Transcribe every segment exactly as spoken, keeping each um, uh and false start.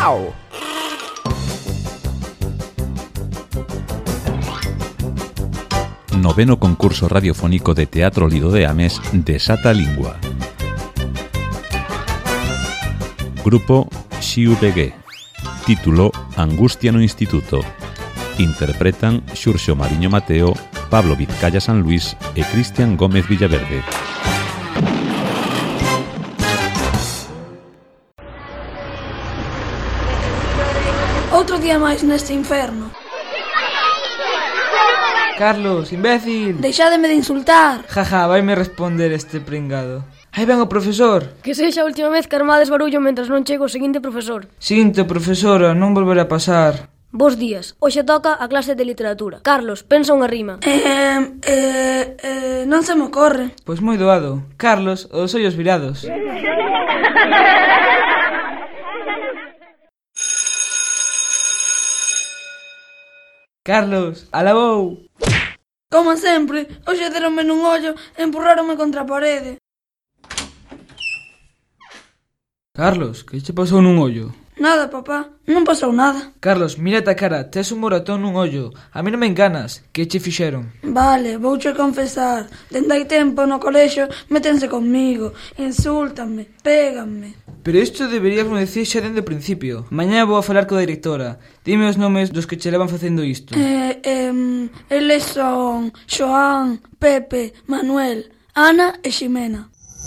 Miau. Noveno concurso radiofónico de Teatro Lido de Ames Desata Lingua. Grupo X U V G. Título Angustia no Instituto. Interpretan Xurxo Mariño Mateo, Pablo Vizcaya San Luis e Cristian Gómez Villaverde. Outro día máis neste inferno. Carlos, imbécil! Deixádeme de insultar. Jaja, vaime responder este pringado. Aí ven o profesor. Que sexa a última vez que armades barullo mentras non chego o seguinte profesor. Sinto, profesora, non volverá a pasar. Bos días, hoxe toca a clase de literatura. Carlos, pensa unha rima. Eh, eh, eh, non se me ocorre. Pois moi doado. Carlos, os ollos virados. Carlos, alabou. Como sempre, hoxe deronme nun ollo e empurraronme contra a parede. Carlos, que che pasou nun ollo? Nada, papá, non pasou nada. Carlos, mírate a cara, tes un moratón nun ollo. A mí non me enganas, que che fixeron? Vale, vouche confesar. Dende hai tempo no colexio métense conmigo, insúltanme, péganme. Pero isto deberíamos decir xa dende o principio. Mañá vou a falar coa directora. Dime os nomes dos que che levan facendo isto. Eh, eh, eles son Xoán, Pepe, Manuel, Ana e Ximena.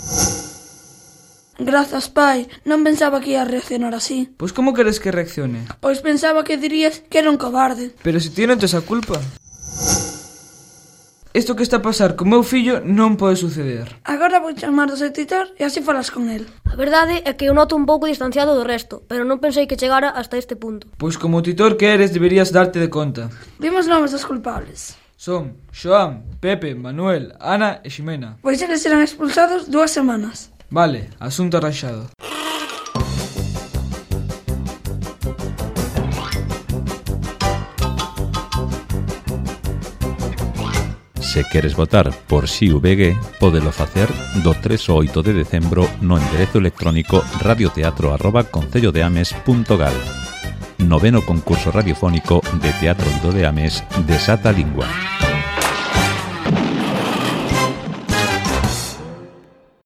Grazas, pai, non pensaba que ia reaccionar así. Pois como queres que reaccione? Pois pensaba que dirías que era un cobarde. Pero se ti non tes a culpa. Isto que está a pasar con meu fillo non pode suceder. Agora vou chamar do seu titor e así falas con el. A verdade é que eu noto un pouco distanciado do resto, pero non pensei que chegara hasta este punto. Pois como titor que eres deberías darte de conta. Vimos nomes dos culpables. Son Xoán, Pepe, Manuel, Ana e Ximena. Pois eles serán expulsados dúas semanas. Vale, asunto arranxado. Se queres votar por X U V G, pódelo facer do tres ao oito de decembro no enderezo electrónico radioteatro arroba concellodeames punto gal. Noveno concurso radiofónico de Teatro Lido de Ames Desata Lingua.